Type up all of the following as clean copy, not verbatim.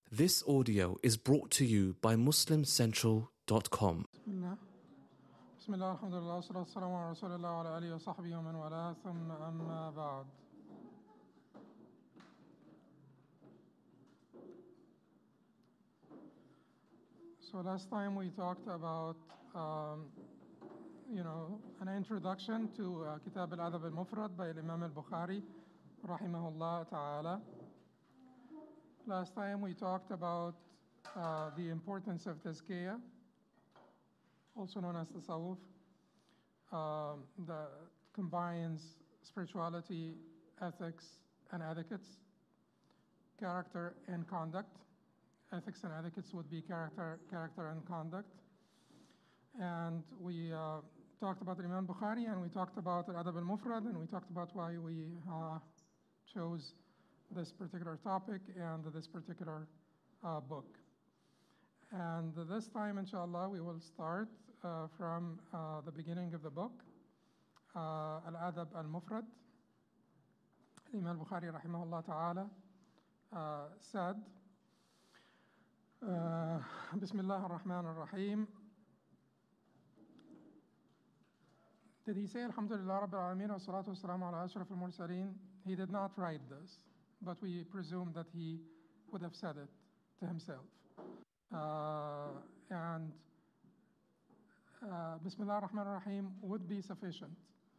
This audio is brought to you by MuslimCentral.com. بسم الله الحمد لله والصلاة والسلام على رسول الله وعلى آله وصحبه ومن والاه ثم أما بعد. So last time we talked about an introduction to Kitab al-Adab al-Mufrad by Imam al-Bukhari rahimahullah ta'ala. Last time we talked about the importance of tazkiyah, also known as tasawwuf, that combines spirituality, ethics, and etiquettes, character and conduct. Ethics and etiquettes would be character and conduct. And we talked about Imam Bukhari, and we talked about Al-Adab al-Mufrad, and we talked about why we chose this particular topic and this particular book. And this time, inshallah, we will start from the beginning of the book, Al-Adab al-Mufrad. Imam Bukhari rahimahullah ta'ala said, Bismillah ar-Rahman ar-Rahim. Did he say Alhamdulillah Rabbil Alameen wa salatu wa salamu ala ashraf al-Mursaleen? He did not write this, but we presume that he would have said it to himself. And Bismillah ar-Rahman ar-Rahim would be sufficient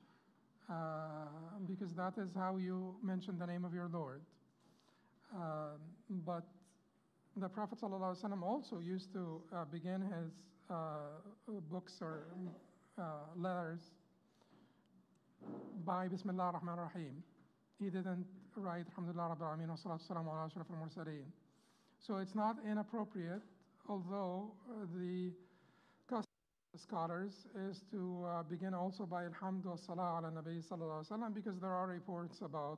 because that is how you mention the name of your Lord. But the Prophet ﷺ also used to begin his books or letters by Bismillah ar-Rahman ar-Rahim. He didn't write Alhamdulillah Rabbil Alameen wa salatu wa salamu ala ashraf al-Mursaleen. So it's not inappropriate, although the custom of scholars is to begin also by Alhamdu wa salah ala Nabi sallallahu alaihi wasallam, because there are reports about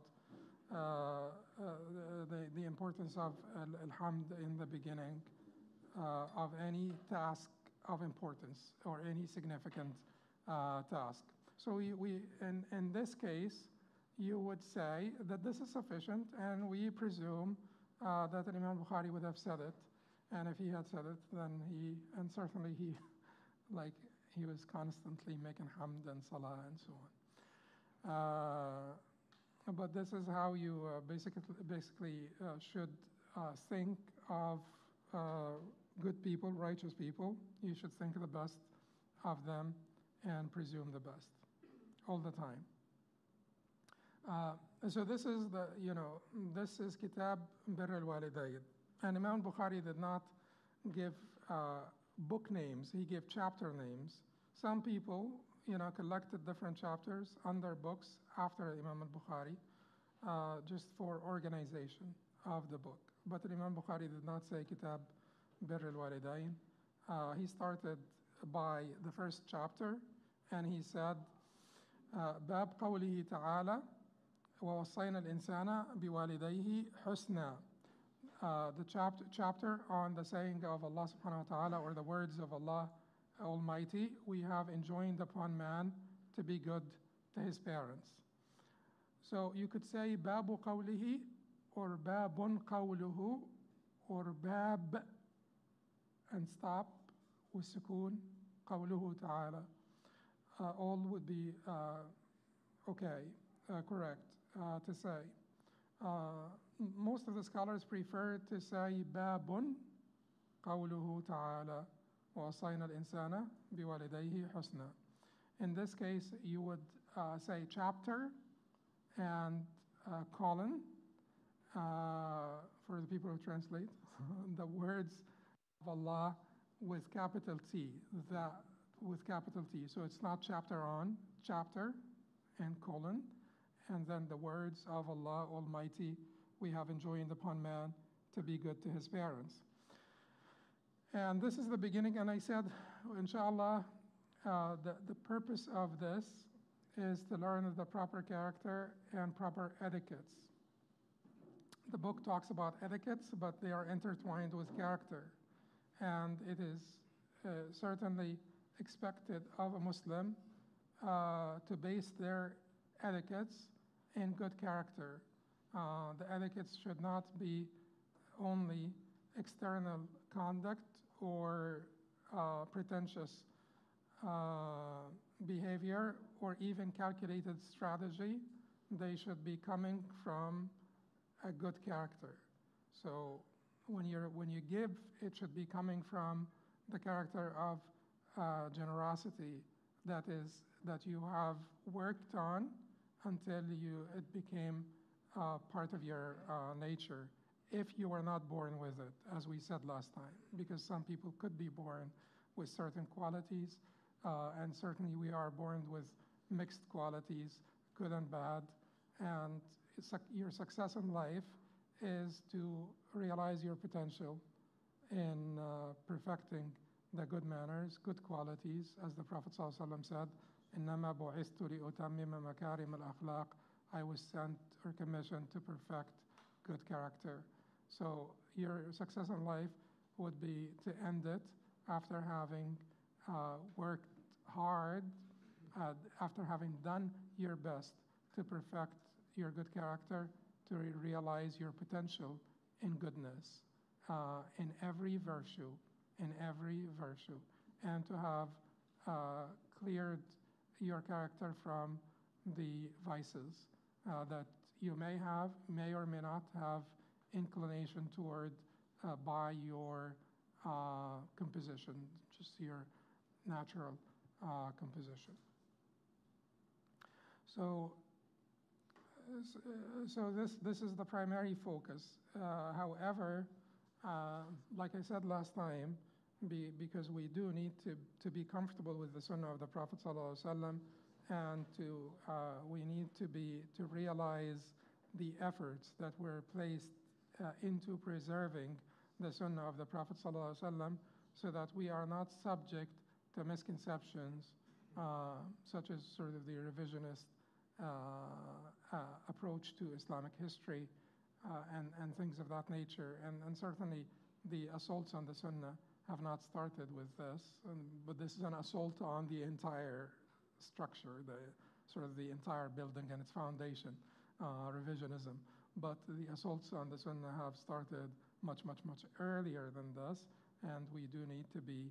the importance of Alhamd in the beginning of any task of importance or any significant task. So in this case, you would say that this is sufficient, and we presume that Imam Bukhari would have said it. And if he had said it, then certainly he was constantly making hamd and salah and so on. But this is how you basically should think of good people, righteous people. You should think the best of them and presume the best all the time. So this is this is Kitab Birr al-Walidayn. And Imam Bukhari did not give book names, he gave chapter names. Some people, collected different chapters under books after Imam al-Bukhari, just for organization of the book. But Imam Bukhari did not say Kitab Birr al-Walidayn. He started by the first chapter, and he said, Bab qawlihi ta'ala, وَوَصَّيْنَا الْإِنسَانَ بِوَالِدَيْهِ حُسْنًا. The chapter on the saying of Allah subhanahu wa ta'ala, or the words of Allah Almighty, we have enjoined upon man to be good to his parents. So you could say Babu qawlihi, or Babun qawluhu, or Bab and stop with sukoon, qawluhu ta'ala. All would be correct to say. Most of the scholars prefer to say Babun qawluhu ta'ala وَوَصَّيْنَا الْإِنسَانَ بِوَالِدَيْهِ حُسْنًا. In this case, you would say chapter and colon for the people who translate the words of Allah with capital T, with capital T. So it's not chapter on, chapter and colon, and then the words of Allah Almighty, we have enjoined upon man to be good to his parents. And this is the beginning, and I said, inshallah, the purpose of this is to learn the proper character and proper etiquettes. The book talks about etiquettes, but they are intertwined with character. And it is certainly expected of a Muslim to base their etiquettes in good character. The etiquettes should not be only external conduct or pretentious behavior or even calculated strategy. They should be coming from a good character. So when you give, it should be coming from the character of generosity that you have worked on until it became part of your nature. If you were not born with it, as we said last time, because some people could be born with certain qualities, and certainly we are born with mixed qualities, good and bad, and your success in life is to realize your potential in perfecting the good manners, good qualities, as the Prophet ﷺ said, إِنَّمَا بُعِثْتُ لِأُتَمِّمَ مَكَارِمَ الْأَخْلَاقِ. I was sent or commissioned to perfect good character. So your success in life would be to end it after having worked hard, after having done your best to perfect your good character, to realize your potential in goodness, in every virtue, and to have cleared your character from the vices that you may or may not have inclination toward by your composition, just your natural composition. So this is the primary focus. However, like I said last time, because we do need to be comfortable with the Sunnah of the Prophet ﷺ, and we need to realize the efforts that were placed into preserving the Sunnah of the Prophet ﷺ, so that we are not subject to misconceptions such as sort of the revisionist approach to Islamic history and things of that nature. And certainly the assaults on the Sunnah have not started with this, but this is an assault on the entire structure, the entire building and its foundation, revisionism. But the assaults on the Sunnah have started much earlier than this, and we do need to be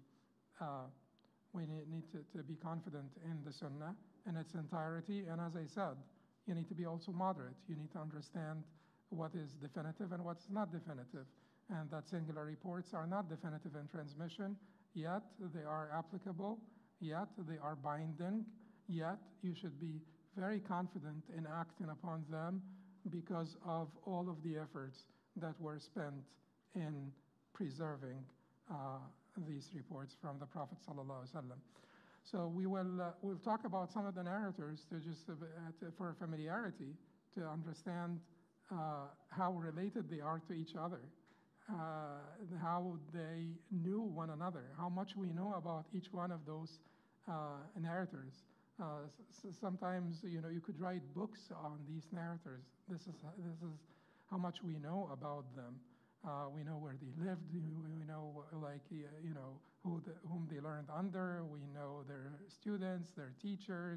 confident in the Sunnah in its entirety. And as I said, you need to be also moderate. You need to understand what is definitive and what's not definitive, and that singular reports are not definitive in transmission, yet they are applicable, yet they are binding, yet you should be very confident in acting upon them because of all of the efforts that were spent in preserving these reports from the Prophet ﷺ. So we'll talk about some of the narrators for familiarity, to understand how related they are to each other, how they knew one another, how much we know about each one of those narrators. Sometimes you could write books on these narrators. This is how much we know about them. We know where they lived. We know whom they learned under. We know their students, their teachers.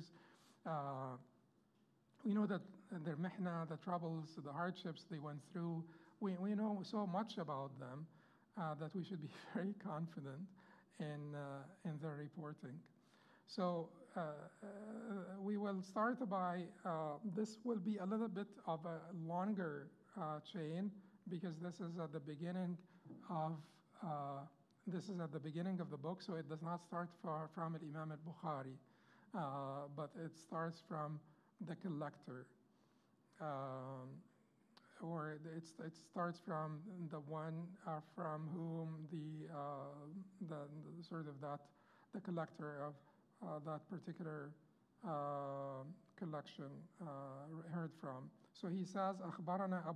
We know that their mihna, the troubles, the hardships they went through. We know so much about them that we should be very confident in their reporting. So we will start by, this will be a little bit of a longer chain, because this is at the beginning of the book, so it does not start from Imam al-Bukhari, but it starts from the collector, or it starts from the one from whom the collector of that particular collection heard from. So he says, أخبرنا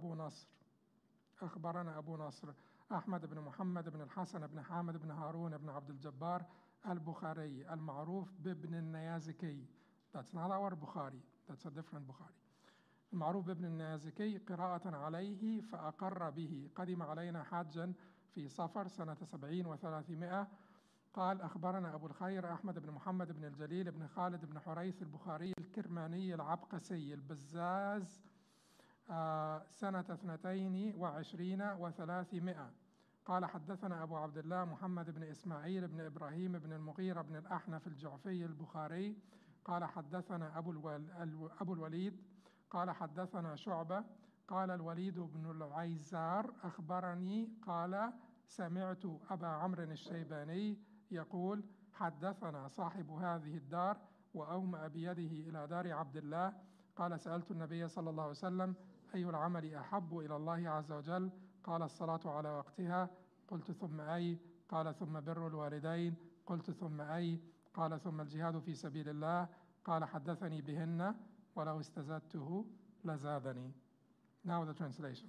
أبو نصر أحمد بن محمد بن الحسن بن حامد بن هارون بن عبد الجبار البخاري المعروف بابن النيازكي. That's not our Bukhari, that's a different Bukhari. المعروف بابن النيازكي قراءة عليه فأقر به. قدم علينا حاجا في صفر سنة 70 و300. قال أخبرنا أبو الخير أحمد بن محمد بن الجليل بن خالد بن حريث البخاري الكرماني العبقسي البزاز سنة 22 و300. قال حدثنا أبو عبد الله محمد بن إسماعيل بن إبراهيم بن المغيرة بن الأحنف الجعفي البخاري قال حدثنا أبو الوليد قال حدثنا شعبة قال الوليد بن العيزار أخبرني قال سمعت أبا عمرو الشيباني يقول حدثنا صاحب هذه الدار وأومأ بيده إلى دار عبد الله قال سألت النبي صلى الله عليه وسلم أي العمل أحب إلى الله عز وجل؟ قال الصلاة على وقتها. قلت ثم أي؟ قال ثم بر الوالدين. قلت ثم أي؟ قال ثم الجهاد في سبيل الله. قال حدثني بهن ولو استزدته لزادني. Now the translation.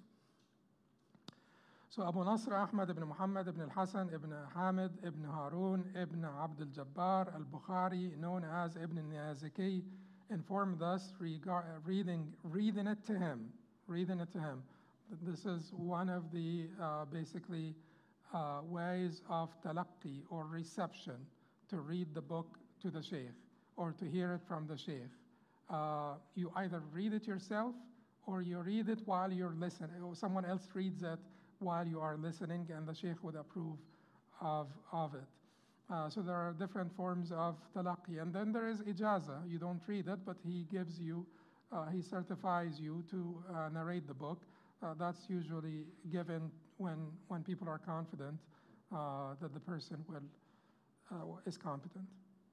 So Abu Nasr Ahmad ibn Muhammad ibn al-Hasan ibn Hamid ibn Harun ibn Abd al-Jabbar al-Bukhari, known as Ibn al-Niyaziki, informed us reading it to him. This is one of the basically ways of talaqqi or reception, to read the book to the sheikh or to hear it from the sheikh. You either read it yourself or you read it while you're listening, or someone else reads it while you are listening, and the sheikh would approve of it. So there are different forms of talaqqi. And then there is ijaza. You don't read it, but he gives you, he certifies you to narrate the book. That's usually given when people are confident that the person is competent.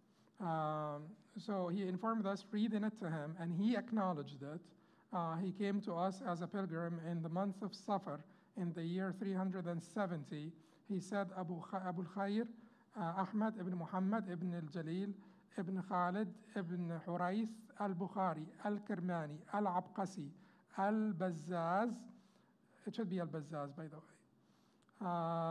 So he informed us, reading it to him, and he acknowledged it. He came to us as a pilgrim in the month of Safar in the year 370. He said, Abu al-Khair, Ahmad ibn Muhammad ibn al-Jalil ibn Khalid ibn Hurayth al-Bukhari al-Kirmani al-Abqasi al-Bazzaz. It should be al-Bazzaz, by the way.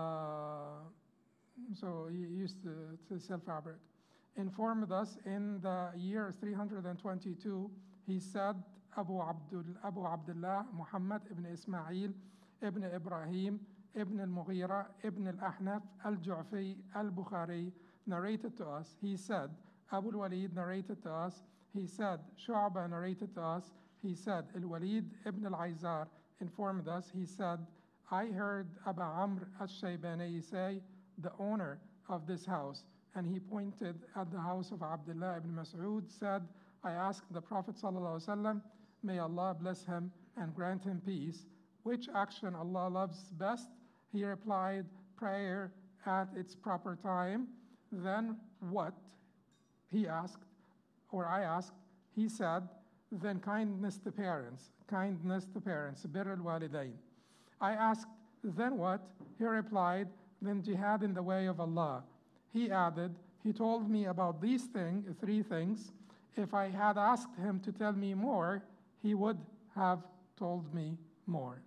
So he used to sell fabric. Informed us in the year 322, he said, Abu Abdullah Muhammad ibn Ismail ibn Ibrahim ibn al-Mughira ibn al-Ahnaf al-Ju'fi al-Bukhari narrated to us. He said, Abu al-Walid narrated to us. He said, Shu'ba narrated to us. He said, al-Walid ibn al-Aizar informed us. He said, I heard Abu Amr al-Shaybani say, the owner of this house, and he pointed at the house of Abdullah ibn Mas'ud, said, I asked the Prophet ﷺ, may Allah bless him and grant him peace, which action Allah loves best? He replied, prayer at its proper time. Then what? He asked, or I asked. He said, then kindness to parents, birr al-walidain. I asked, then what? He replied, then jihad in the way of Allah. He added, he told me about these three things. If I had asked him to tell me more, he would have told me more.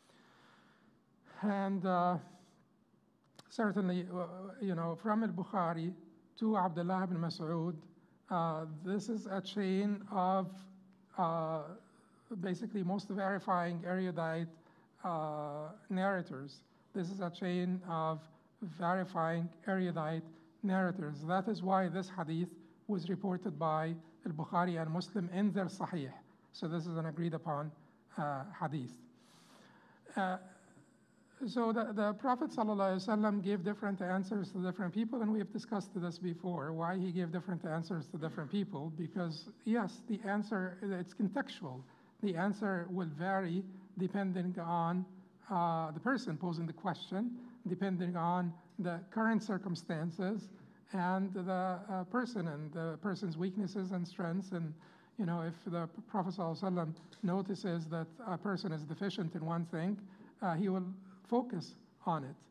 And certainly, from al-Bukhari to Abdullah ibn Mas'ud, this is a chain of basically most verifying erudite narrators. This is a chain of verifying erudite narrators. That is why this hadith was reported by al-Bukhari and Muslim in their Sahih. So this is an agreed upon hadith. So the Prophet ﷺ gave different answers to different people, and we have discussed this before, why he gave different answers to different people, because yes, the answer, it's contextual. The answer will vary depending on the person posing the question, depending on the current circumstances, and the person and the person's weaknesses and strengths. And if the Prophet ﷺ notices that a person is deficient in one thing, he will focus on it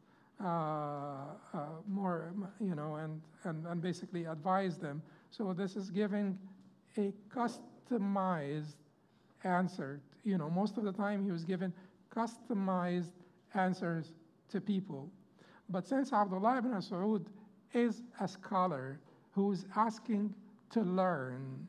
more, and basically advise them. So this is giving a customized answer. Most of the time he was given customized answers to people. But since Abdullah ibn Mas'ud is a scholar who's asking to learn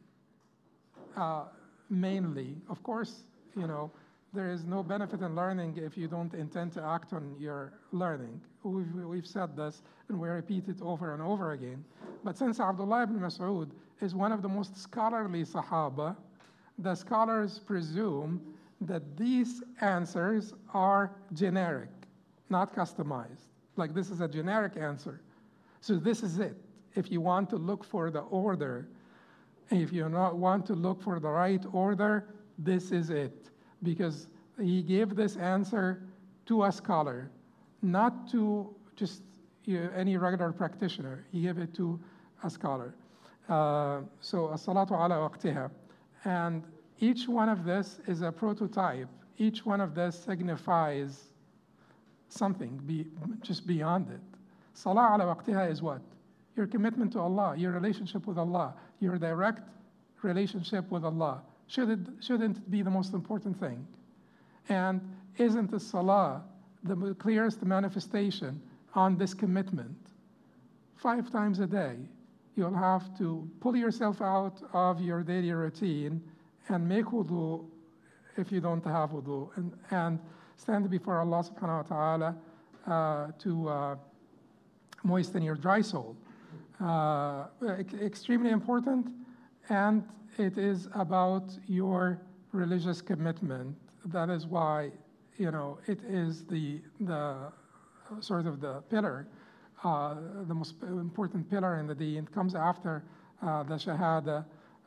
mainly, of course, there is no benefit in learning if you don't intend to act on your learning. We've said this, and we repeat it over and over again. But since Abdullah ibn Mas'ud is one of the most scholarly Sahaba, the scholars presume that these answers are generic, not customized. Like this is a generic answer. So this is it. If you want to look for the order, if you not want to look for the right order, this is it. Because he gave this answer to a scholar, not to just any regular practitioner. He gave it to a scholar. So as-salatu ala waqtiha. And each one of this is a prototype. Each one of this signifies something just beyond it. Salah ala waqtiha is what? Your commitment to Allah, your relationship with Allah, your direct relationship with Allah. Shouldn't it be the most important thing? And isn't the salah the clearest manifestation on this commitment? 5 times a day, you'll have to pull yourself out of your daily routine and make wudu if you don't have wudu, and stand before Allah subhanahu wa ta'ala to moisten your dry soul. Extremely important, and it is about your religious commitment. That is why, it is the sort of the pillar, the most important pillar in the deen. It comes after the shahada,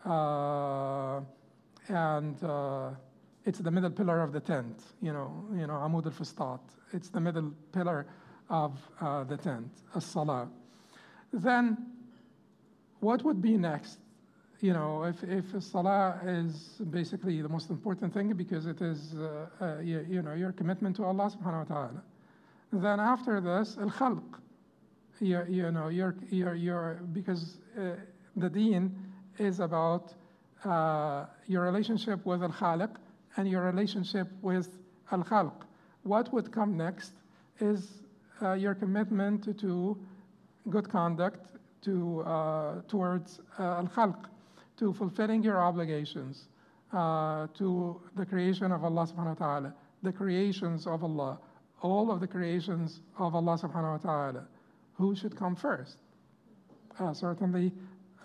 and it's the middle pillar of the tent. Amud al-Fustat. It's the middle pillar of the tent, as-salah. Then, what would be next? If salah is basically the most important thing because it is, your commitment to Allah subhanahu wa ta'ala. Then after this, al-khalq. Because the deen is about your relationship with al-khaliq and your relationship with al-khalq. What would come next is your commitment to good conduct towards al-khalq, to fulfilling your obligations, to the creation of Allah subhanahu wa ta'ala, the creations of Allah, all of the creations of Allah subhanahu wa ta'ala. Who should come first? Certainly,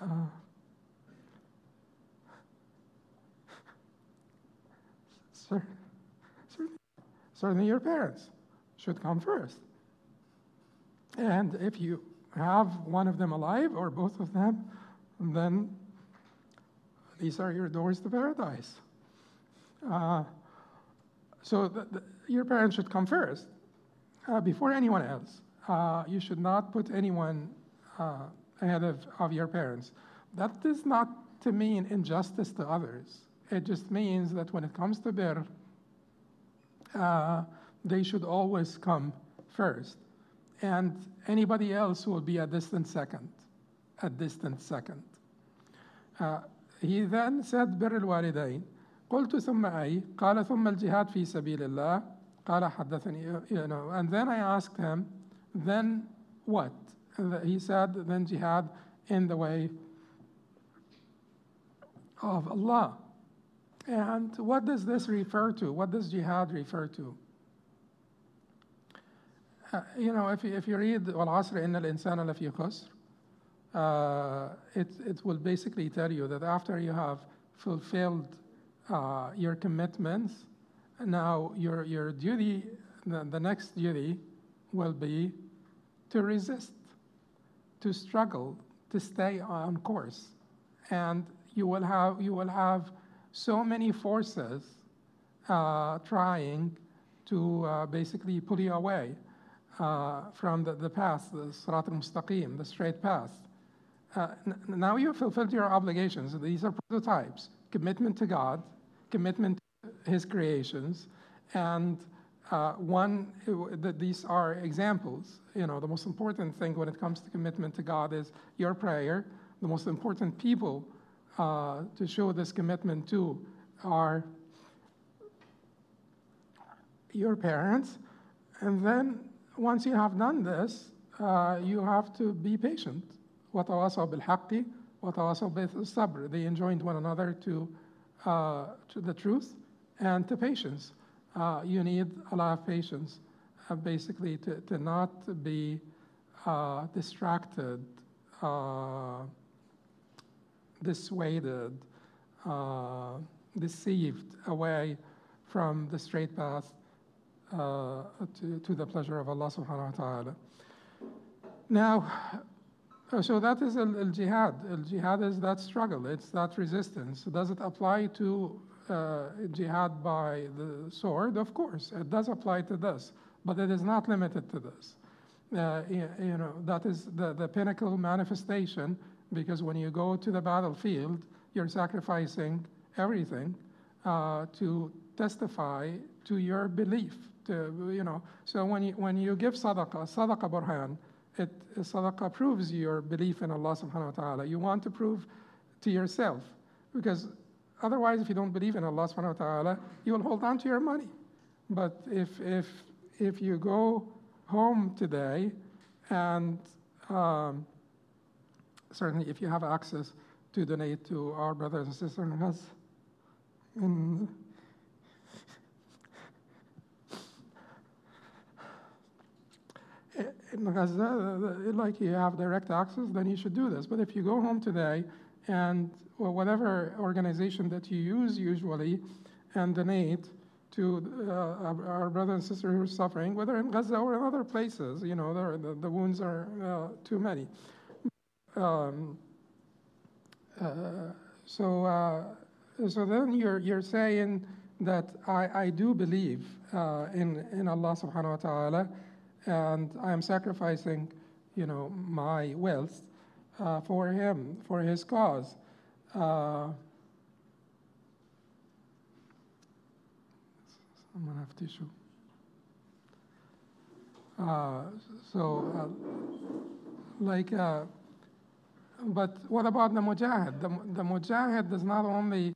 certainly your parents should come first. And if you have one of them alive or both of them, then these are your doors to paradise. So your parents should come first before anyone else. You should not put anyone ahead of your parents. That does not to mean injustice to others. It just means that when it comes to birr, they should always come first. And anybody else will be a distant second. He then said, بر الوالدين. قلت ثم أي؟ قال ثم الجهاد في سبيل الله. قال حدثني, and then I asked him, then what? And he said, then jihad in the way of Allah. And what does this refer to? What does jihad refer to? If you read وَالْعَصْرِ إِنَّ الْإِنسَانَ لَفِي خُسْرٍ, it will basically tell you that after you have fulfilled your commitments, now your duty, the next duty will be to resist, to struggle, to stay on course. And you will have so many forces trying to basically pull you away from the path, the Sirat al-Mustaqim, the straight path. Now you've fulfilled your obligations. These are prototypes: commitment to God, commitment to His creations, and these are examples. The most important thing when it comes to commitment to God is your prayer. The most important people to show this commitment to are your parents. And then once you have done this, you have to be patient. وَتَوَاصَوْا بِالْحَقِّ وَتَوَاصَوْا بِالصَّبْرِ. They enjoined one another to the truth and to patience. You need a lot of patience, basically, to not be distracted, dissuaded, deceived away from the straight path to the pleasure of Allah subhanahu wa ta'ala. Now, so that is al-jihad. Al-jihad is that struggle, it's that resistance. Does it apply to jihad by the sword? Of course, it does apply to this, but it is not limited to this. That is the pinnacle manifestation, because when you go to the battlefield, you're sacrificing everything to testify to your belief. So when you give sadaqah burhan, sadaqah proves your belief in Allah subhanahu wa ta'ala. You want to prove to yourself, because otherwise, if you don't believe in Allah subhanahu wa ta'ala, you will hold on to your money. But if you go home today, and certainly if you have access to donate to our brothers and sisters in Gaza, in Gaza, like you have direct access, then you should do this. But if you go home today and whatever organization that you use usually and donate to our brothers and sisters who are suffering, whether in Gaza or in other places, the wounds are too many. So then you're saying that I do believe in Allah subhanahu wa ta'ala, and I am sacrificing, my wealth for Him, for His cause. I'm gonna have tissue. But what about the mujahid? The mujahid does not only.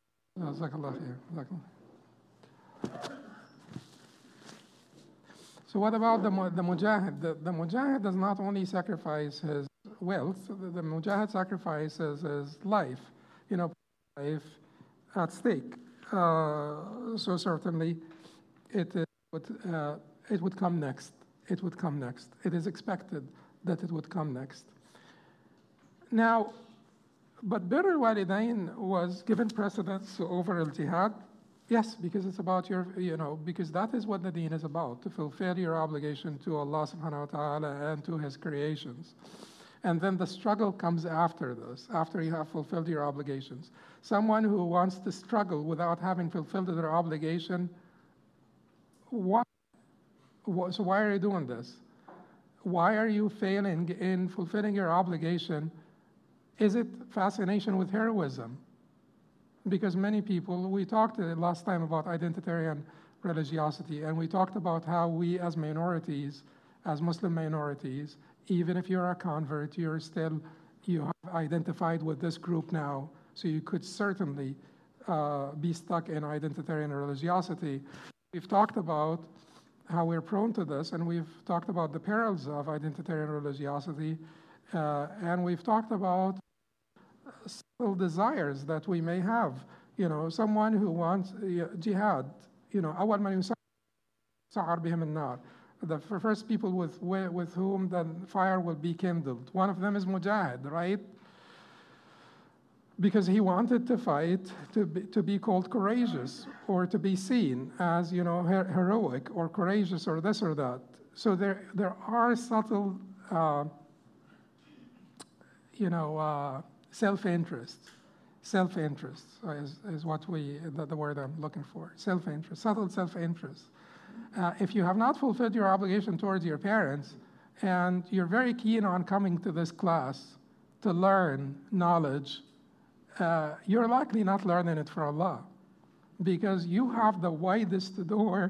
So what about the mujahid? The mujahid does not only sacrifice his wealth. The mujahid sacrifices his life. Life at stake. So certainly, it would come next. It would come next. It is expected that it would come next. Now, but Birr al-Walidain was given precedence over al-jihad. Yes, because it's about because that is what the deen is about, to fulfill your obligation to Allah subhanahu wa ta'ala and to His creations. And then the struggle comes after this, after you have fulfilled your obligations. Someone who wants to struggle without having fulfilled their obligation, so why are you doing this? Why are you failing in fulfilling your obligation? Is it fascination with heroism? Because many people, we talked last time about identitarian religiosity, and we talked about how we as minorities, as Muslim minorities, even if you're a convert, you have identified with this group now, so you could certainly be stuck in identitarian religiosity. We've talked about how we're prone to this, and we've talked about the perils of identitarian religiosity, and we've talked about subtle desires that we may have. Someone who wants jihad, أول من يسعر بهم النار. The first people with whom the fire will be kindled. One of them is Mujahid, right? Because he wanted to fight to be called courageous, or to be seen as heroic or courageous or this or that. So there are subtle self-interest. Self-interest is what the word I'm looking for. Self-interest, subtle self-interest. If you have not fulfilled your obligation towards your parents, and you're very keen on coming to this class to learn knowledge, you're likely not learning it for Allah, because you have the widest door.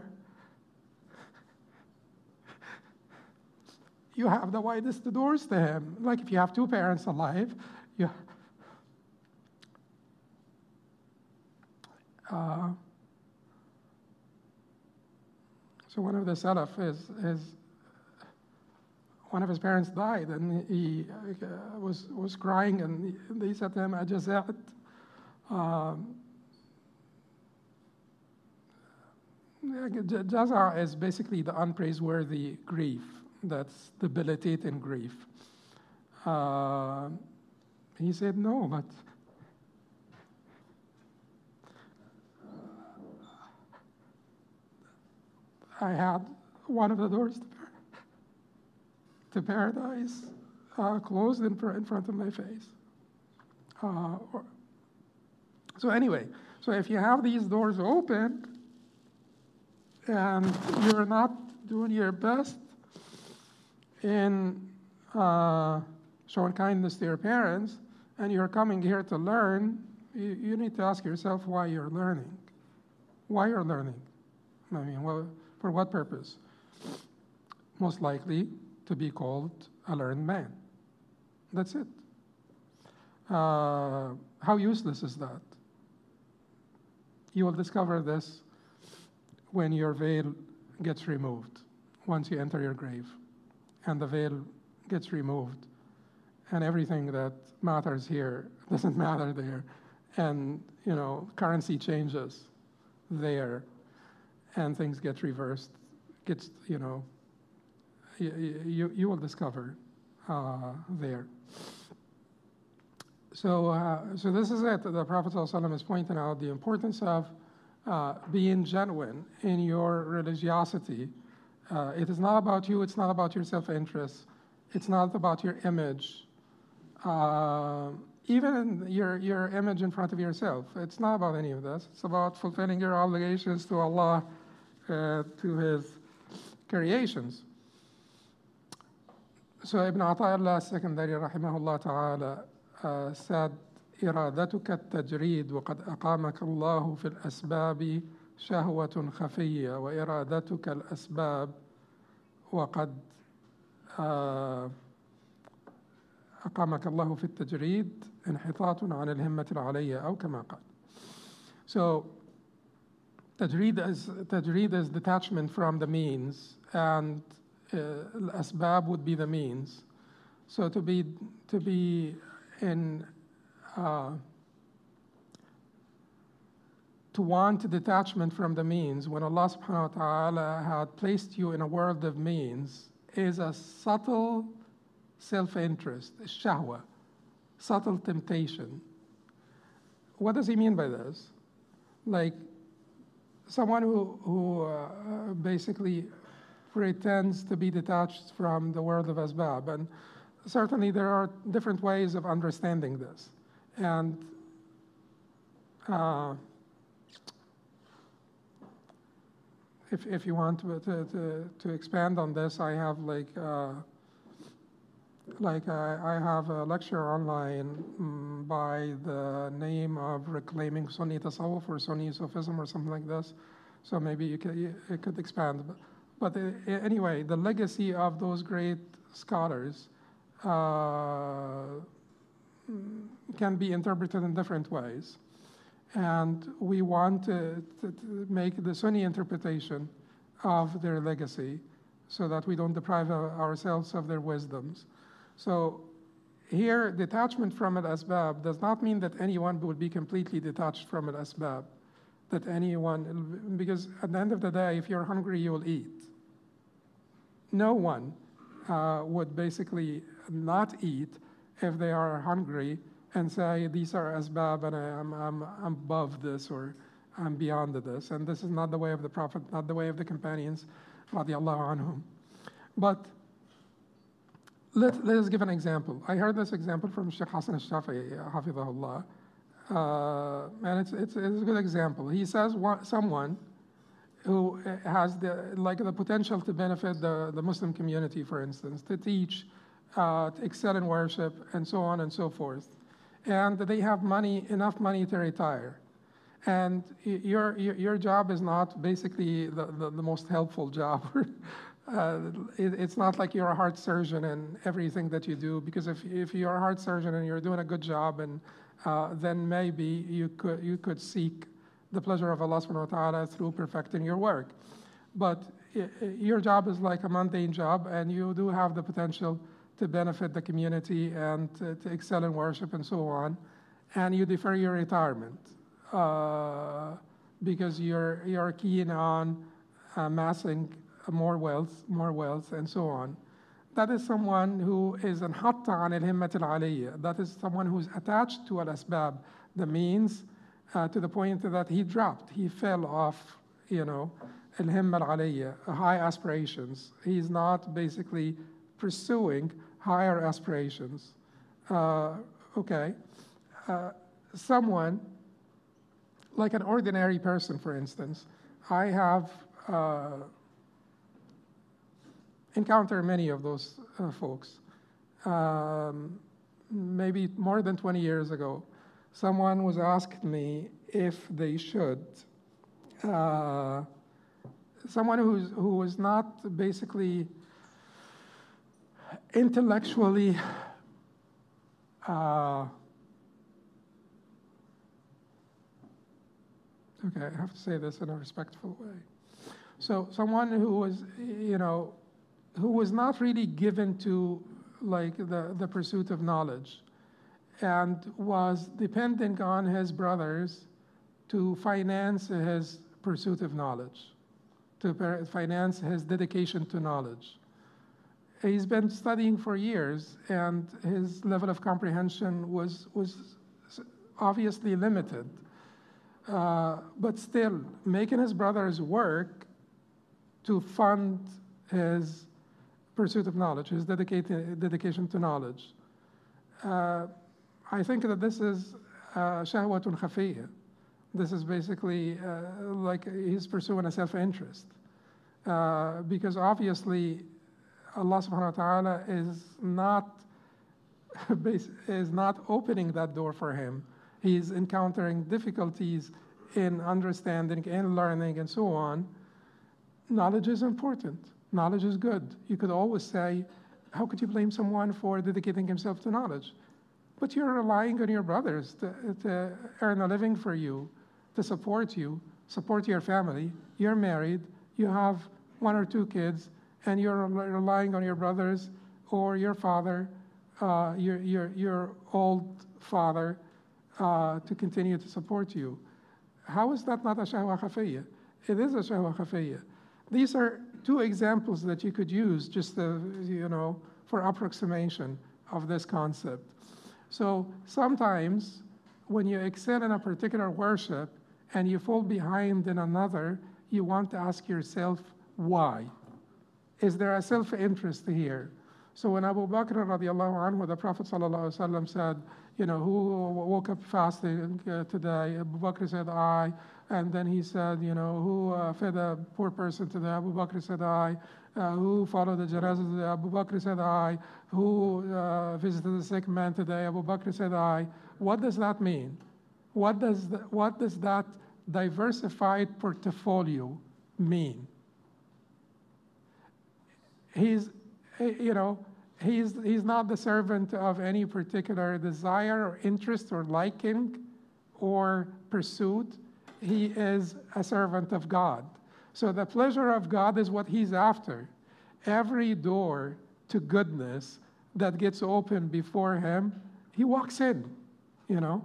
You have the widest doors to Him. Like if you have two parents alive, so one of the Salaf one of his parents died, and he was crying, and they said to him, "Ajazat." Jaza is basically the unpraiseworthy grief, that's debilitating grief. He said, "No, but I had one of the doors to paradise closed in front of my face. So anyway, so if you have these doors open and you're not doing your best in showing kindness to your parents, and you're coming here to learn, you need to ask yourself why you're learning. Why you're learning? I mean, well, for what purpose? Most likely to be called a learned man. That's it. How useless is that? You will discover this when your veil gets removed, once you enter your grave, and the veil gets removed, and everything that matters here doesn't matter there, and currency changes there, and things get reversed. You will discover there. So this is it. The Prophet ﷺ is pointing out the importance of being genuine in your religiosity. It is not about you. It's not about your self-interest. It's not about your image. Even your image in front of yourself. It's not about any of this. It's about fulfilling your obligations to Allah, to His creations. So Ibn Ata'illah Secondary rahimahullah ta'ala said, إرادتك التجريد وقد أقامك الله في الأسباب شهوة خفية وإرادتك الأسباب وقد أقامك الله في التجريد انحطاط عن الهمة العلية أو كما قال. So tajreed is detachment from the means, and asbab would be the means. So to be in to want detachment from the means when Allah subhanahu wa ta'ala had placed you in a world of means is a subtle self-interest, shahwa, subtle temptation. What does he mean by this? Like someone who basically pretends to be detached from the world of asbab. And certainly there are different ways of understanding this. And if you want to expand on this, I have I have a lecture online by the name of Reclaiming Sunni Tasawwuf or Sunni Sufism or something like this. So maybe it could expand. But anyway, the legacy of those great scholars can be interpreted in different ways. And we want to make the Sunni interpretation of their legacy so that we don't deprive ourselves of their wisdoms. So here, detachment from al-asbab does not mean that anyone would be completely detached from al-asbab, because at the end of the day, if you're hungry, you will eat. No one would basically not eat if they are hungry and say, these are asbab and I'm above this or I'm beyond this. And this is not the way of the Prophet, not the way of the companions, radiallahu anhum. But let us give an example. I heard this example from Sheikh Hassan al-Shafi'i, hafidhahullah, and it's a good example. He says someone who has the potential to benefit the Muslim community, for instance, to teach, to excel in worship, and so on and so forth. And they have enough money to retire. And your job is not basically the most helpful job. It's not like you're a heart surgeon and everything that you do, because if you're a heart surgeon and you're doing a good job, and then maybe you could seek the pleasure of Allah subhanahu wa ta'ala through perfecting your work. But your job is like a mundane job, and you do have the potential to benefit the community and to excel in worship and so on, and you defer your retirement because you're keen on amassing more wealth, and so on. That is someone who is انحط عن الهمة العالية. That is someone who's attached to al-asbab, the means, to the point that he fell off, الهمة العالية, high aspirations. He's not basically pursuing higher aspirations. Okay. Someone, like an ordinary person, for instance, I have encountered many of those folks. Maybe more than 20 years ago, someone was asked me if they should. Someone who was not basically intellectually okay, I have to say this in a respectful way. So someone who was, who was not really given to like the pursuit of knowledge and was depending on his brothers to finance his pursuit of knowledge, to finance his dedication to knowledge. He's been studying for years, and his level of comprehension was obviously limited. But still, making his brothers work to fund his pursuit of knowledge, his dedication to knowledge. I think that this is shahwatun khafiyya. This is basically like he's pursuing a self-interest. Because obviously, Allah subhanahu wa ta'ala is not opening that door for him. He's encountering difficulties in understanding and learning and so on. Knowledge is important. Knowledge is good. You could always say, how could you blame someone for dedicating himself to knowledge? But you're relying on your brothers to earn a living for you, to support you, support your family. You're married, you have 1 or 2 kids, and you're relying on your brothers or your father, your old father, to continue to support you. How is that not a shahwa khafiyya? It is a shahwa khafiyya. These are 2 examples that you could use just for approximation of this concept. So sometimes when you excel in a particular worship and you fall behind in another, you want to ask yourself, why? Is there a self-interest here? So when Abu Bakr radiallahu anhu, the Prophet sallallahu alaihi wasallam said, who woke up fasting today? Abu Bakr said, I. And then he said, who fed a poor person today? Abu Bakr said, I. Who followed the janazah today? Abu Bakr said, I. Who visited the sick man today? Abu Bakr said, I. What does that mean? What does that diversified portfolio mean? He's not the servant of any particular desire or interest or liking or pursuit. He is a servant of God. So the pleasure of God is what he's after. Every door to goodness that gets opened before him, he walks in, and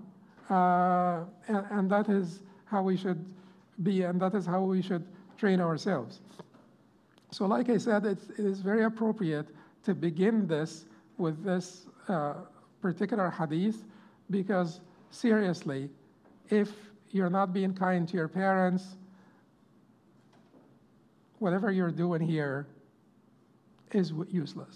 that is how we should be, and that is how we should train ourselves. So like I said, it is very appropriate to begin this with this particular hadith, because seriously, if you're not being kind to your parents, whatever you're doing here is useless.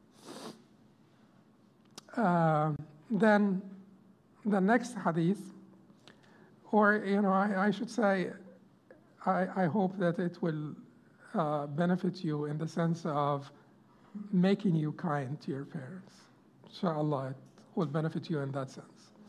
Then the next hadith, or I should say, I hope that it will benefit you in the sense of making you kind to your parents. Inshallah, it will benefit you in that sense.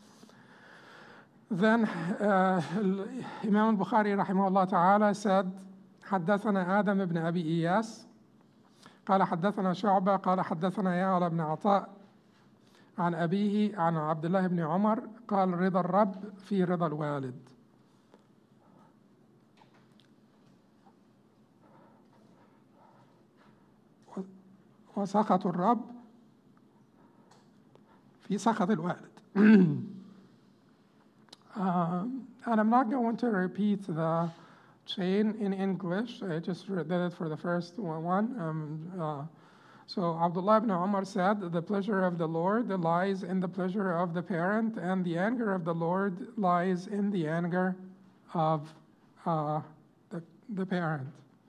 Then Imam al-Bukhari rahimahullah ta'ala said, حدثنا آدم بن أبي إياس قال حدثنا شعبة قال حدثنا يعلى بن عطاء عن أبيه عن عبد الله بن عمر قال رضا الرب في رضا الوالد. وسخط الرب في سخط الوالد. And I'm not going to repeat the chain in English. I just did it for the first one. So Abdullah ibn Umar said, the pleasure of the Lord lies in the pleasure of the parent, and the anger of the Lord lies in the anger of the parent.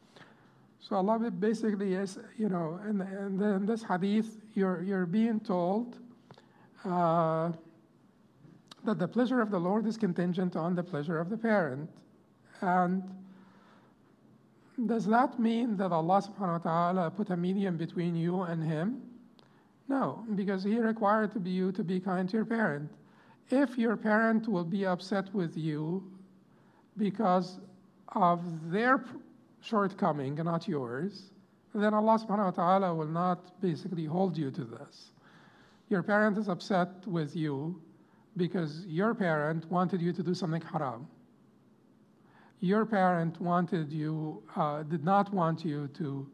So Allah basically is, in this hadith, you're being told that the pleasure of the Lord is contingent on the pleasure of the parent. And does that mean that Allah subhanahu wa ta'ala put a medium between you and him? No, because he required you to be kind to your parent. If your parent will be upset with you because of their shortcoming and not yours, then Allah subhanahu wa ta'ala will not basically hold you to this. Your parent is upset with you because your parent wanted you to do something haram. Your parent did not want you to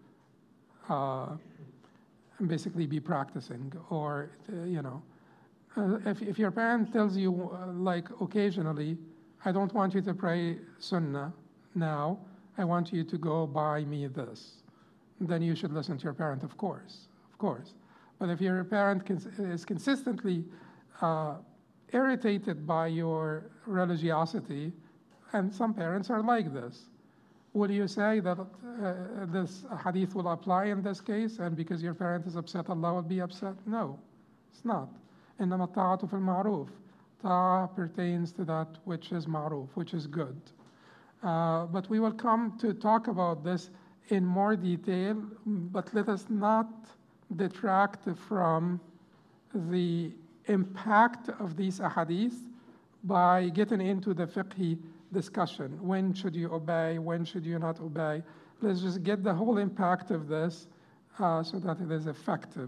basically be practicing, or, if your parent tells you, like occasionally, I don't want you to pray sunnah now, I want you to go buy me this, then you should listen to your parent, of course. But if your parent is consistently irritated by your religiosity, and some parents are like this, will you say that this hadith will apply in this case, and because your parent is upset, Allah will be upset? No, it's not. إنما الطاعة في المعروف. Ta'ah pertains to that which is ma'ruf, which is good. But we will come to talk about this in more detail, but let us not detract from the impact of these ahadith by getting into the fiqhi discussion. When should you obey? When should you not obey? Let's just get the whole impact of this so that it is effective.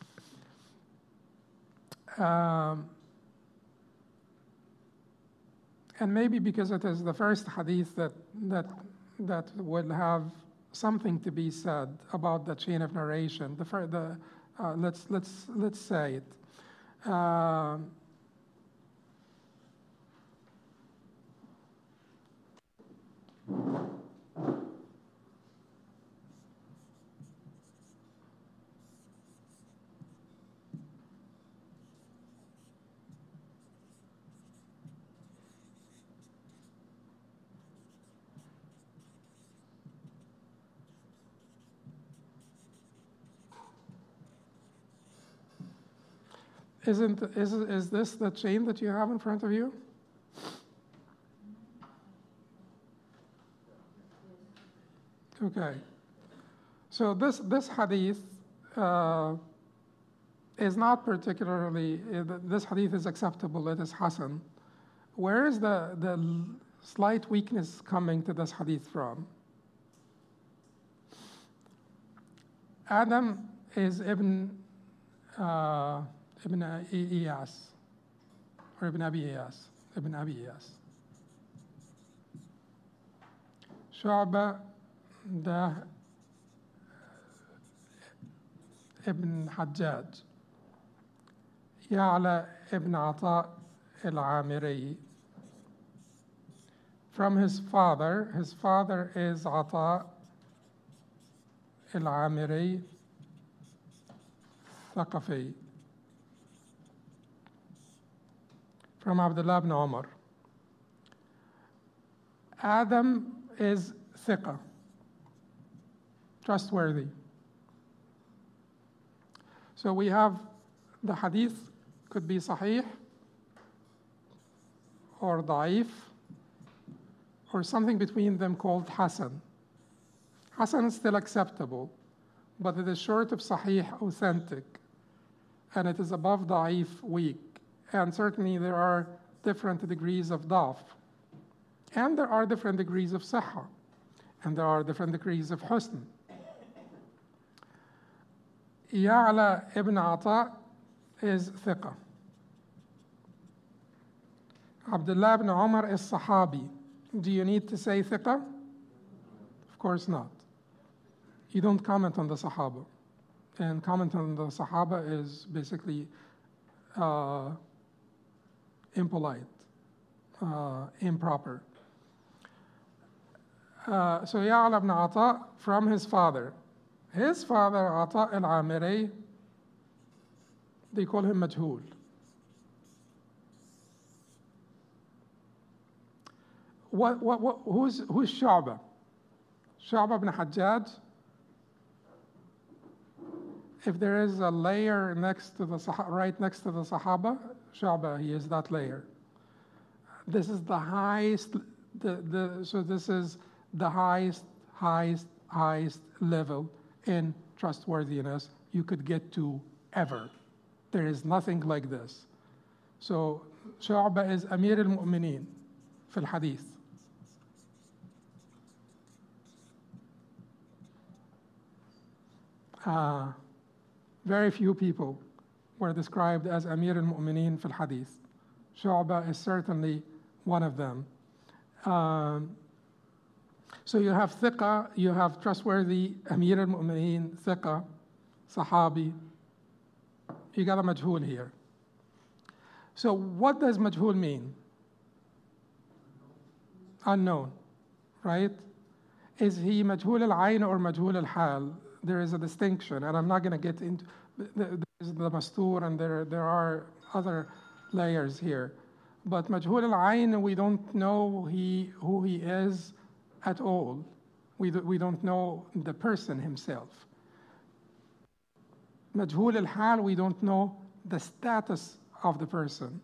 And maybe because it is the first hadith that will have something to be said about the chain of narration. Let's say it. Is this the chain that you have in front of you? Okay. So this hadith is not particularly, this hadith is acceptable, it is Hasan. Where is the slight weakness coming to this hadith from? Adam is Ibn Iyas, or Ibn Abi Iyas. Shu'ba ده ابن حجاج. يعلى ابن عطاء العامري. From his father is Ata al-Amiri Thaqafi. From Abdullah ibn Umar. Adam is thiqa, trustworthy. So we have the hadith could be sahih or da'if or something between them called hasan. Hasan is still acceptable, but it is short of sahih, authentic, and it is above da'if, weak. And certainly there are different degrees of da'f, and there are different degrees of sahha, and there are different degrees of husn. Ya'la ibn Ata is thiqa. Abdullah ibn Umar is sahabi. Do you need to say thiqa? Of course not. You don't comment on the sahaba. And comment on the sahaba is basically impolite, improper. So Ya'la ibn Ata from his father. His father, Ata al-Amiri, they call him Majhul. Who's Shu'ba? Shu'ba ibn Hajjaj if there is a layer next to the right next to the Sahaba, Shu'bah, he is that layer. This is the highest, so this is the highest level in trustworthiness you could get to ever. There is nothing like this. So Shu'bah is Amir al-Mu'mineen في الحديث. Very few people were described as Amir al-Mu'mineen في الحديث. Shu'bah is certainly one of them. So you have thiqa, you have trustworthy, Amir al-Mu'mineen, thiqa, sahabi. You got a majhul here. So what does majhul mean? Unknown, right? Is he majhul al-ayn or majhul al-hal? There is a distinction, and I'm not going to get into there's the mastur, and there are other layers here. But majhul al-ayn, we don't know who he is at all. We don't know the person himself. Majhul al-hal, we don't know the status of the person.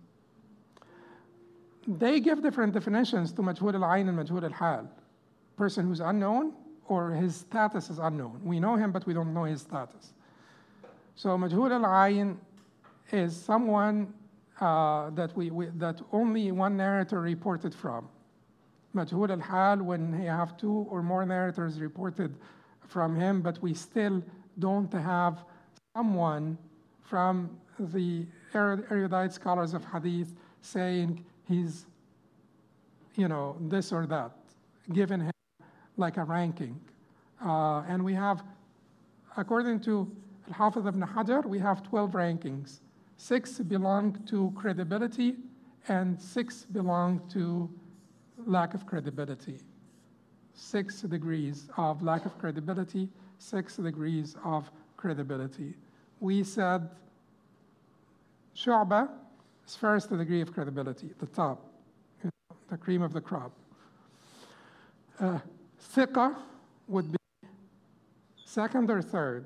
They give different definitions to majhul al-ayn and majhul al-hal. Person who's unknown or his status is unknown. We know him, but we don't know his status. So majhul al-ayn is someone that only one narrator reported from. Majhul al-hal, when you have two or more narrators reported from him, but we still don't have someone from the erudite scholars of hadith saying he's, this or that, given him like a ranking. And we have, according to Al-Hafiz ibn Hajar, we have 12 rankings. 6 belong to credibility, and 6 belong to lack of credibility. 6 degrees of lack of credibility, 6 degrees of credibility. We said Shu'bah is first degree of credibility, the top, the cream of the crop. Thiqa would be second or third?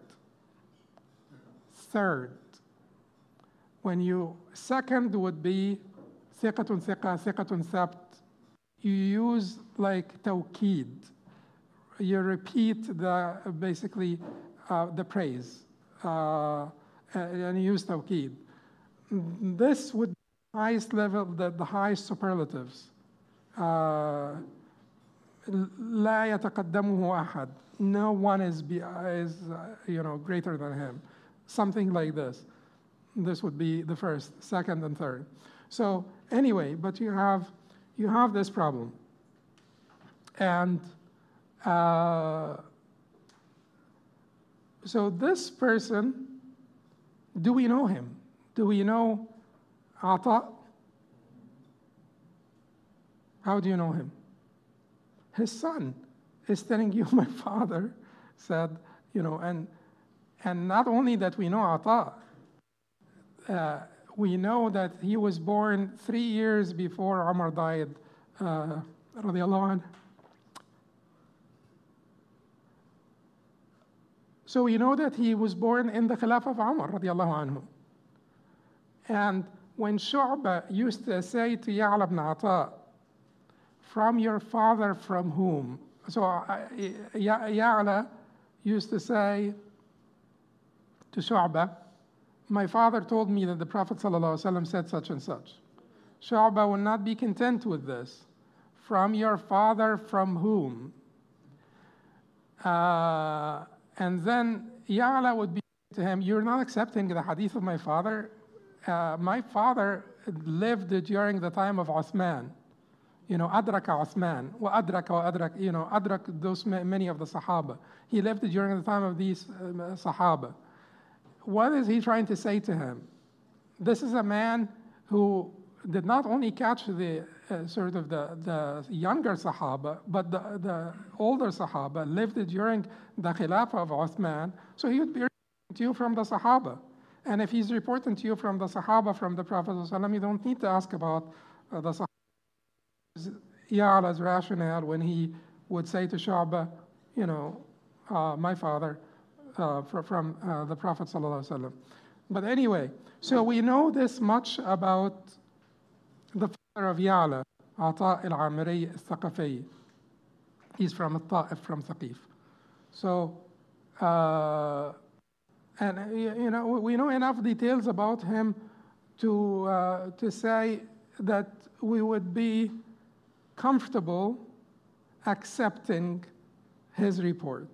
Third. When second would be thiqatun thiqa, thiqatun thabt. You use like tawqid. You repeat basically the praise, and you use tawqid. This would be the highest level, the highest superlatives. لا يتقدمه أحد. No one is greater than him. Something like this. This would be the first, second, and third. So anyway, but you have this problem. And so this person, do we know him? Do we know Ata? How do you know him? His son is telling you, my father said, and not only that we know Ata, we know that he was born 3 years before Umar died, radiallahu anh. So we know that he was born in the Khilafah of Umar, radiallahu anhu. And when Shu'bah used to say to Ya'la ibn Ata, from your father from whom? So Ya'la used to say to Shu'bah, my father told me that the Prophet ﷺ said such and such. Shu'bah will not be content with this. From your father from whom? And then Ya'la would be to him, you're not accepting the hadith of my father? My father lived during the time of Uthman. Adraka Uthman, adrak those many of the Sahaba. He lived during the time of these Sahaba. What is he trying to say to him? This is a man who did not only catch the the younger Sahaba, but the older Sahaba lived during the Khilafah of Uthman, so he would be reporting to you from the Sahaba. And if he's reporting to you from the Sahaba, from the Prophet ﷺ, you don't need to ask about the Sahaba. Ya'la's rationale when he would say to Shu'bah, my father from the Prophet ﷺ. But anyway, so we know this much about the father of Ya'la, Ata al-Amiri al-Thaqafi. He's from al-Ta'if, from Thaqif. So, and you know, we know enough details about him to say that we would be comfortable accepting his report.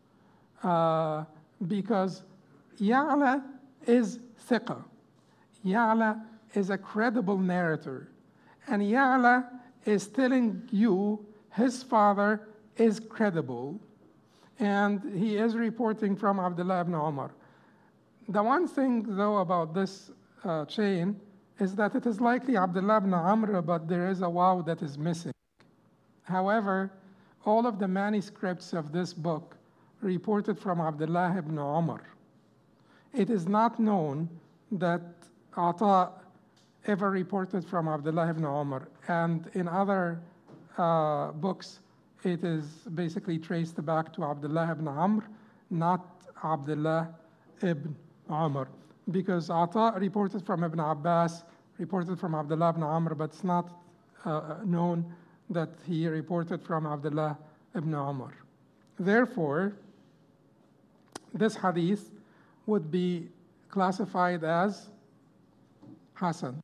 Because Ya'la is thiqa. Ya'la is a credible narrator. And Ya'la is telling you his father is credible. And he is reporting from Abdullah ibn Umar. The one thing, though, about this chain is that it is likely Abdullah ibn Amr, but there is a waw that is missing. However, all of the manuscripts of this book reported from Abdullah ibn Umar. It is not known that Ata ever reported from Abdullah ibn Umar. And in other books, it is basically traced back to Abdullah ibn Amr, not Abdullah ibn Umar. Because Ata reported from Ibn Abbas, reported from Abdullah ibn Amr, but it's not known that he reported from Abdullah ibn Umar. Therefore, this hadith would be classified as Hasan.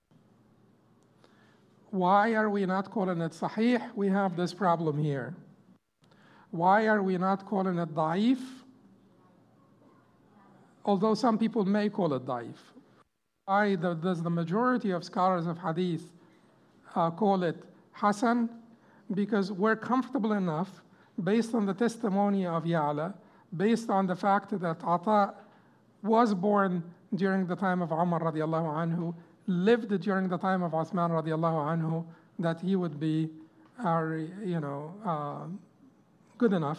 Why are we not calling it Sahih? We have this problem here. Why are we not calling it Da'if? Although some people may call it Da'if. Why does the majority of scholars of hadith call it Hasan? Because we're comfortable enough, based on the testimony of Ya'la, based on the fact that Ata was born during the time of Umar radiallahu anhu, lived during the time of Uthman radiallahu anhu, that he would be, good enough,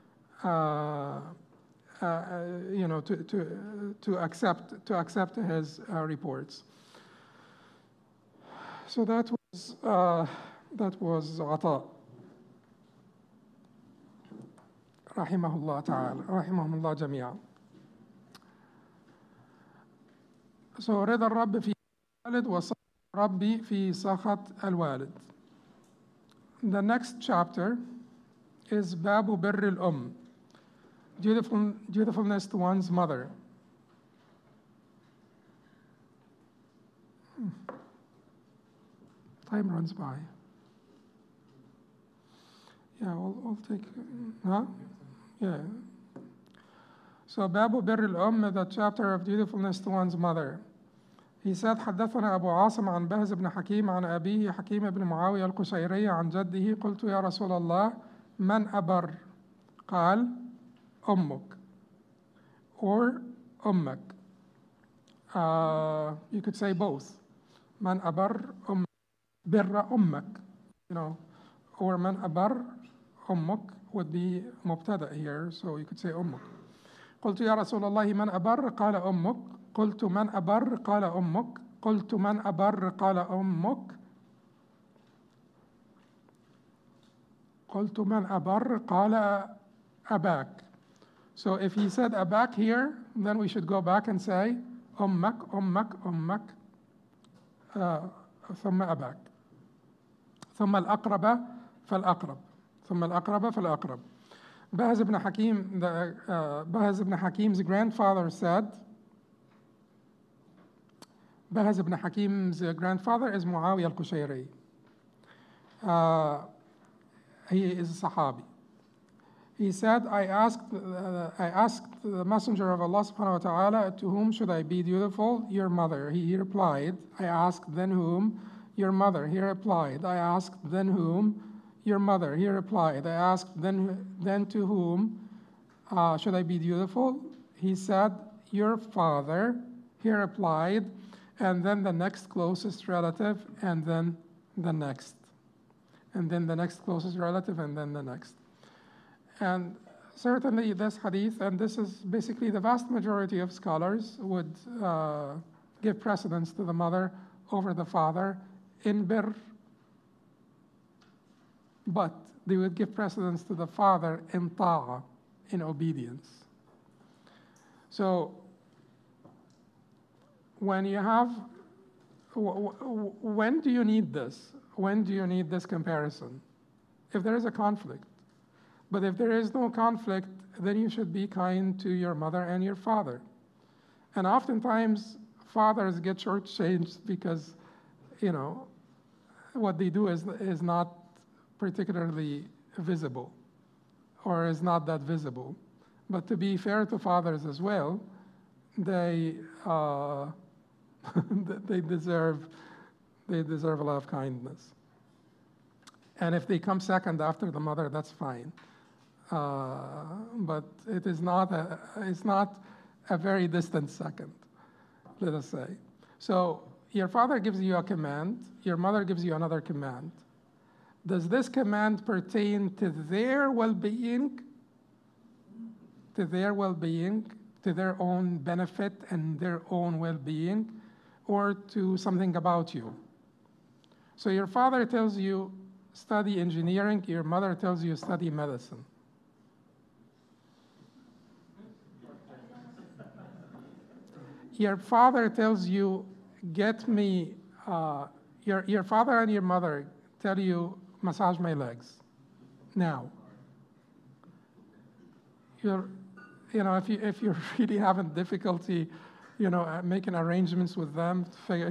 to accept his reports. So that was Ata. Rahimahullah ta'ala, rahimahullah jami'an. So رضا الرب في الوالد وسخط ربي في سخط الوالد. The next chapter is Babu Birr al-Umm, dutifulness to one's mother. Time runs by. Yeah, we'll take, huh? Yeah. So Babu Birr al-Umm, the chapter of dutifulness to one's mother. He said, حدثنا أبو عاصم عن بهز بن حكيم عن أبيه حكيم بن معاوية القشيري عن جده قلت يا رسول الله من أبر؟ قال أمك or أمك. You could say both. من أبر أمك بر أمك, or من أبر أمك would be مبتدأ here, so you could say أمك. قلت يا رسول الله من أبر؟ قال أمك. قلت من أبر؟ قال أمك. قلت من أبر؟ قال أمك. قلت من أبر؟ قال أباك. So if he said أباك here, then we should go back and say أمك أمك أمك ثم أباك. ثم الأقرب فالأقرب. ثم الأقرب فالأقرب. Bahaz ibn Hakim, Bahaz ibn Hakim's grandfather said, Bahaz ibn Hakim's grandfather is Muawiyah al-Qushayri. He is a Sahabi. He said, I asked the Messenger of Allah subhanahu wa ta'ala, to whom should I be dutiful? Your mother. He replied, I asked, then whom? Your mother. He replied, I asked, then whom? Your mother. He replied, I asked, then to whom should I be dutiful? He said, your father. He replied, and then the next closest relative, and then the next. And then the next closest relative, and then the next. And certainly this hadith, and this is basically the vast majority of scholars, would give precedence to the mother over the father in birr, but they would give precedence to the father in ta'a, in obedience. So when you have, when do you need this? When do you need this comparison? If there is a conflict. But if there is no conflict, then you should be kind to your mother and your father. And oftentimes, fathers get shortchanged because, what they do is not particularly visible or is not that visible. But to be fair to fathers as well, they they deserve a lot of kindness. And if they come second after the mother, that's fine. But it's not a very distant second, let us say. So your father gives you a command, your mother gives you another command. Does this command pertain to their well-being, to their own benefit and their own well-being, or to something about you? So your father tells you, study engineering, your mother tells you, study medicine. Your father tells you, get me, your father and your mother tell you, massage my legs. Now, if you're really having difficulty, making arrangements with them,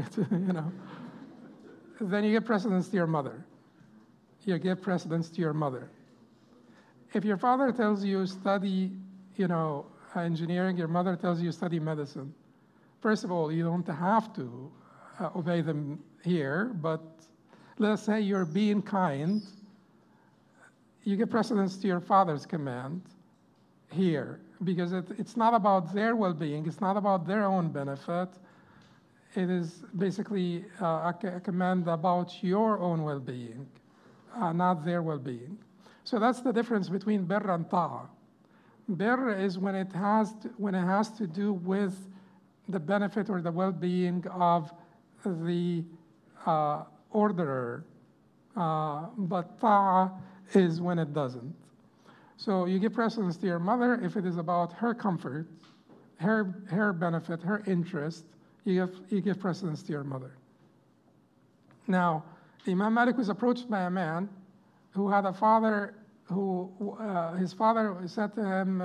then you give precedence to your mother. You give precedence to your mother. If your father tells you study, engineering, your mother tells you study medicine. First of all, you don't have to obey them here, but let's say you're being kind. You give precedence to your father's command here, because it's not about their well-being, it's not about their own benefit. It is basically a command about your own well-being, not their well-being. So that's the difference between birr and ta'a. Birr is when it has to do with the benefit or the well-being of the orderer, but ta'a is when it doesn't. So you give precedence to your mother if it is about her comfort, her benefit, her interest. You give precedence to your mother. Now, Imam Malik was approached by a man who had a father who his father said to him,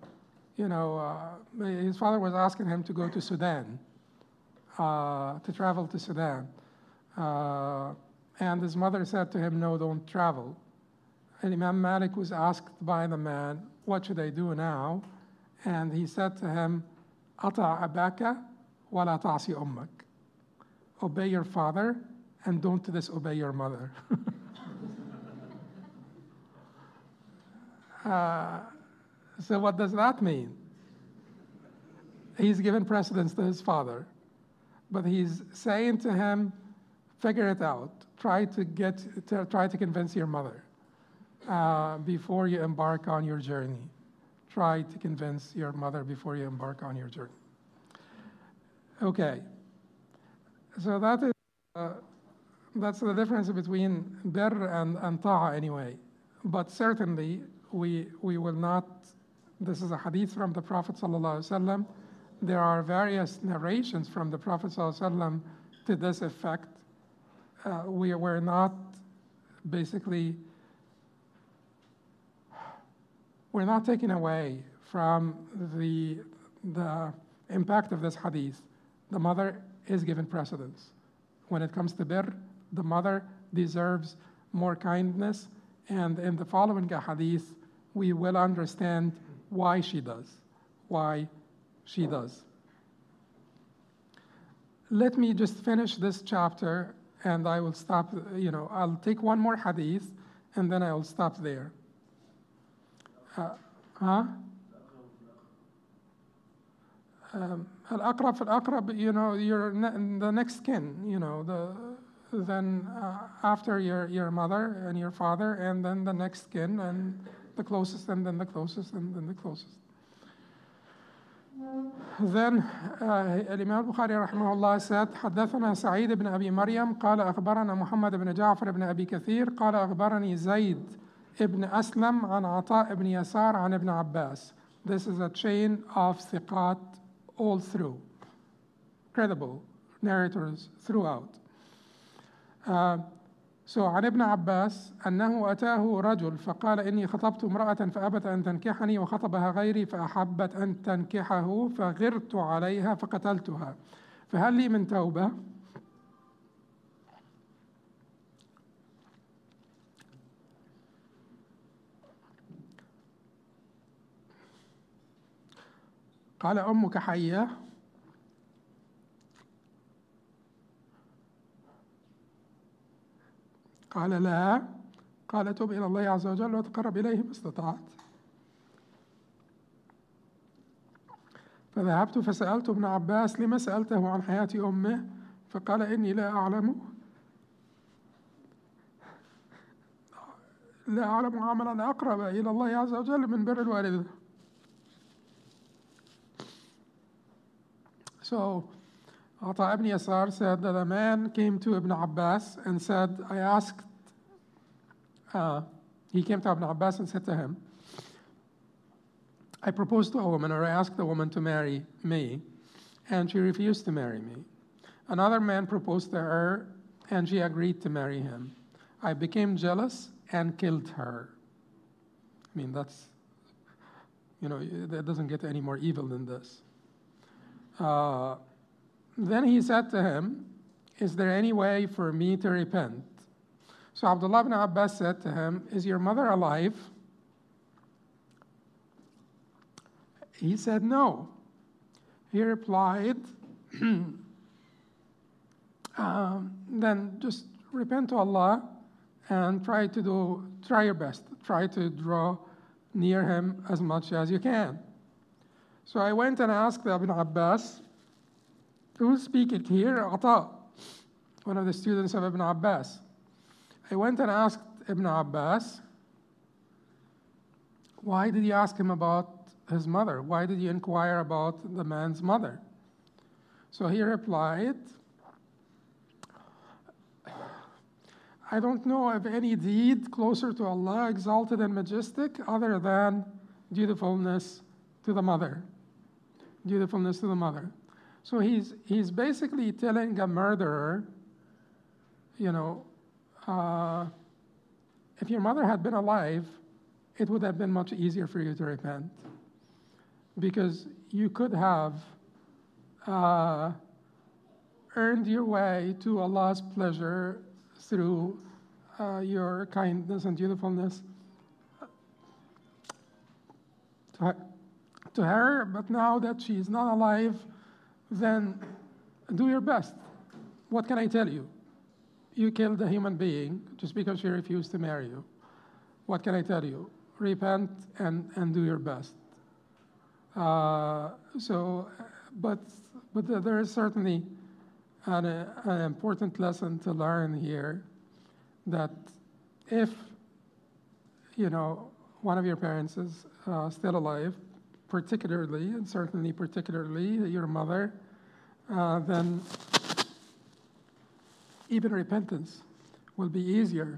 his father was asking him to go to Sudan, to travel to Sudan. And his mother said to him, no, don't travel. And Imam Malik was asked by the man, what should I do now? And he said to him, Ata' abaka wa la ta'si ummak. Obey your father and don't disobey your mother. So what does that mean? He's given precedence to his father, but he's saying to him, figure it out. Try to convince your mother before you embark on your journey. Try to convince your mother before you embark on your journey. Okay, so that's the difference between birr and ta'a anyway. But certainly we will not. This is a hadith from the Prophet ﷺ. There are various narrations from the Prophet ﷺ to this effect. We're not taking away from the impact of this hadith. The mother is given precedence. When it comes to birr, the mother deserves more kindness, and in the following hadith, we will understand why she does. Let me just finish this chapter, and I will stop, I'll take one more hadith, and then I will stop there. Al-aqrab fal-aqrab, you're the next kin, then after your mother and your father, and then the next kin, and the closest, and then the closest, and then the closest. Then Imam Bukhari rahimahullah said, حدثنا سعيد بن أبي مريم قال أخبرنا محمد بن جعفر بن أبي كثير قال أخبرني زيد ابن أسلم عن عطاء بن يسار عن ابن عباس This is a chain of thiqat all through. Credible narrators throughout. So عن ابن عباس أنه أتاه رجل فقال إني خطبت امرأة فأبت أن تنكحني وخطبها غيري فأحبت أن تنكحه فغرت عليها فقتلتها فهل لي من توبة؟ قال أمك حية؟ قال لا. قال تب إلى الله عز وجل وتقرب إليه ما استطعت. فذهبت فسألت ابن عباس لما سألته عن حياة أمه؟ فقال إني لا أعلم عملا أقرب إلى الله عز وجل من بر الوالدة. So Ata ibn Yasar said that a man came to Ibn Abbas and said, he came to Ibn Abbas and said to him, I proposed to a woman, or I asked the woman to marry me, and she refused to marry me. Another man proposed to her, and she agreed to marry him. I became jealous and killed her. I mean, that doesn't get any more evil than this. Then he said to him, is there any way for me to repent? So Abdullah ibn Abbas said to him, is your mother alive? He said no. He replied, then just repent to Allah and try your best. Try to draw near him as much as you can. So I went and asked Ibn Abbas, who's speaking here? Ata, one of the students of Ibn Abbas. I went and asked Ibn Abbas, why did you ask him about his mother? Why did you inquire about the man's mother? So he replied, I don't know of any deed closer to Allah, exalted and majestic, other than dutifulness to the mother. Dutifulness to the mother. So he's basically telling a murderer, if your mother had been alive, it would have been much easier for you to repent, because you could have earned your way to Allah's pleasure through your kindness and dutifulness to her, but now that she's not alive, then do your best. What can I tell you? You killed a human being just because she refused to marry you. What can I tell you? Repent and do your best. But there is certainly an important lesson to learn here, that if one of your parents is still alive, particularly your mother, then even repentance will be easier,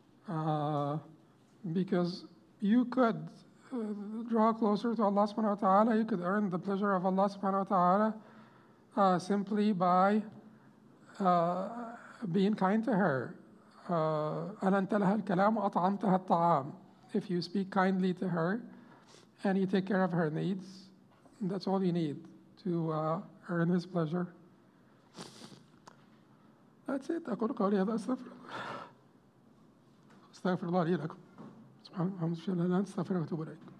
because you could draw closer to Allah subhanahu wa ta'ala, you could earn the pleasure of Allah subhanahu wa ta'ala simply by being kind to her. أَلَنْتَ لَهَا الْكَلَامُ أَطْعَمْتَهَا الطَّعَامُ. If you speak kindly to her and you take care of her needs, that's all you need to earn His pleasure. That's it. أقول قولي هذا أستغفر الله لي لكم. سبحان الله وبحمده أشهد أن لا إله إلا أنت أستغفرك وأتوب إليك.